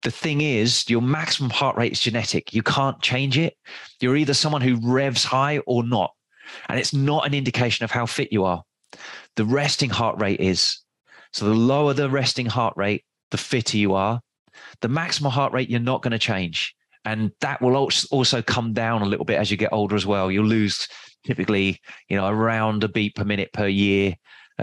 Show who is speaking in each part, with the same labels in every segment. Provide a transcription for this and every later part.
Speaker 1: the thing is, your maximum heart rate is genetic. You can't change it. You're either someone who revs high or not. And it's not an indication of how fit you are. The resting heart rate is. So the lower the resting heart rate, the fitter you are. The maximum heart rate, you're not going to change. And that will also come down a little bit as you get older as well. You'll lose typically, around a beat per minute per year.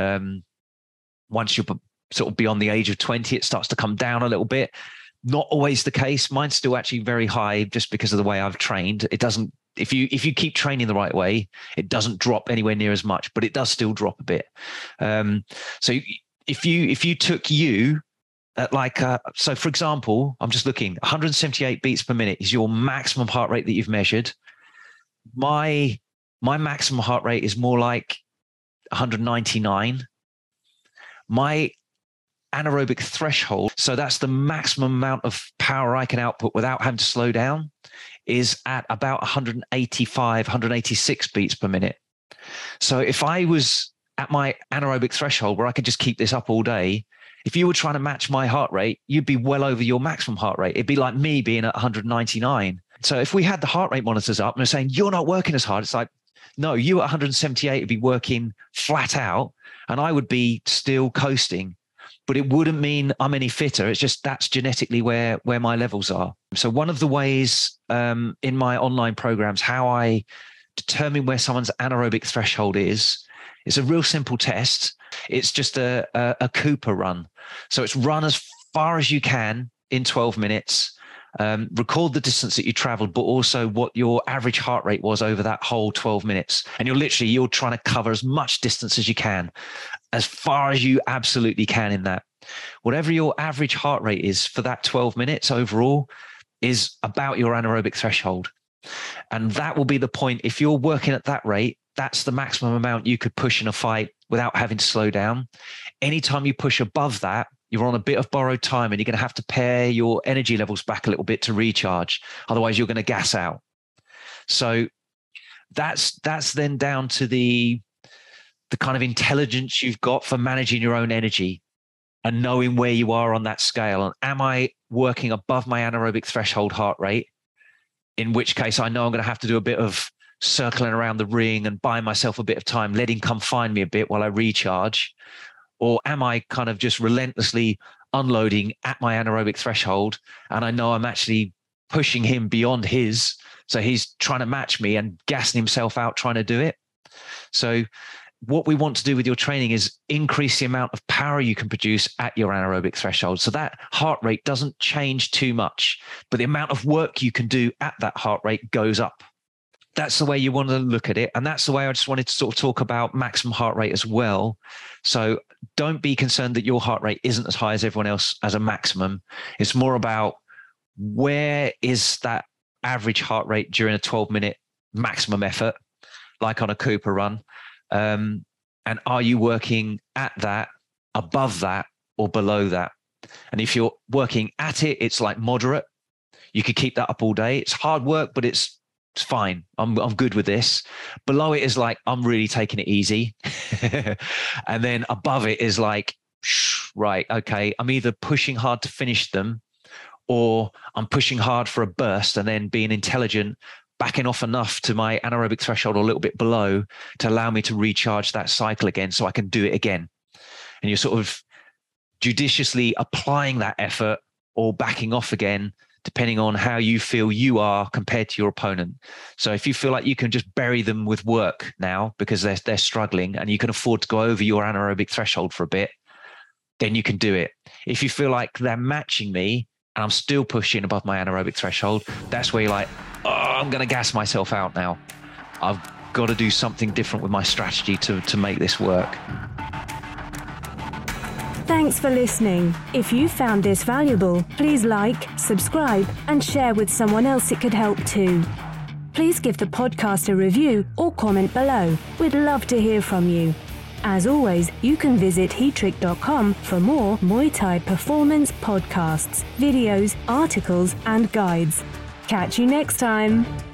Speaker 1: Once you're sort of beyond the age of 20, it starts to come down a little bit. Not always the case. Mine's still actually very high just because of the way I've trained. It doesn't, if you keep training the right way, it doesn't drop anywhere near as much, but it does still drop a bit. So if you took you at so for example, I'm just looking, 178 beats per minute is your maximum heart rate that you've measured. My maximum heart rate is more like 199. My anaerobic threshold, so that's the maximum amount of power I can output without having to slow down, is at about 185, 186 beats per minute. So if I was at my anaerobic threshold where I could just keep this up all day, if you were trying to match my heart rate, you'd be well over your maximum heart rate. It'd be like me being at 199. So if we had the heart rate monitors up and they're saying, you're not working as hard, it's like, no, you at 178 would be working flat out and I would be still coasting. But it wouldn't mean I'm any fitter. It's just that's genetically where my levels are. So one of the ways in my online programs, how I determine where someone's anaerobic threshold is, it's a real simple test. It's just a Cooper run. So it's run as far as you can in 12 minutes. Record the distance that you traveled, but also what your average heart rate was over that whole 12 minutes. And you're trying to cover as much distance as you can, as far as you absolutely can in that. Whatever your average heart rate is for that 12 minutes overall is about your anaerobic threshold. And that will be the point. If you're working at that rate, that's the maximum amount you could push in a fight without having to slow down. Anytime you push above that, you're on a bit of borrowed time and you're going to have to pare your energy levels back a little bit to recharge. Otherwise, you're going to gas out. So that's then down to the kind of intelligence you've got for managing your own energy and knowing where you are on that scale. And am I working above my anaerobic threshold heart rate? In which case, I know I'm going to have to do a bit of circling around the ring and buying myself a bit of time, let him come find me a bit while I recharge. Or am I kind of just relentlessly unloading at my anaerobic threshold? And I know I'm actually pushing him beyond his. So he's trying to match me and gassing himself out trying to do it. So what we want to do with your training is increase the amount of power you can produce at your anaerobic threshold. So that heart rate doesn't change too much, but the amount of work you can do at that heart rate goes up. That's the way you want to look at it. And that's the way I just wanted to sort of talk about maximum heart rate as well. So don't be concerned that your heart rate isn't as high as everyone else as a maximum. It's more about where is that average heart rate during a 12-minute maximum effort, like on a Cooper run. And are you working at that, above that, or below that? And if you're working at it, it's like moderate. You could keep that up all day. It's hard work, but it's fine. I'm good with this. Below it is like, I'm really taking it easy. And then above it is like, right, okay, I'm either pushing hard to finish them or I'm pushing hard for a burst and then being intelligent, backing off enough to my anaerobic threshold or a little bit below to allow me to recharge that cycle again so I can do it again. And you're sort of judiciously applying that effort or backing off again, depending on how you feel you are compared to your opponent. So if you feel like you can just bury them with work now because they're struggling and you can afford to go over your anaerobic threshold for a bit, then you can do it. If you feel like they're matching me and I'm still pushing above my anaerobic threshold, that's where you're like, oh, I'm going to gas myself out now. I've got to do something different with my strategy to make this work.
Speaker 2: Thanks for listening. If you found this valuable, please like, subscribe, and share with someone else it could help too. Please give the podcast a review or comment below. We'd love to hear from you. As always, you can visit heatrick.com for more Muay Thai performance podcasts, videos, articles, and guides. Catch you next time.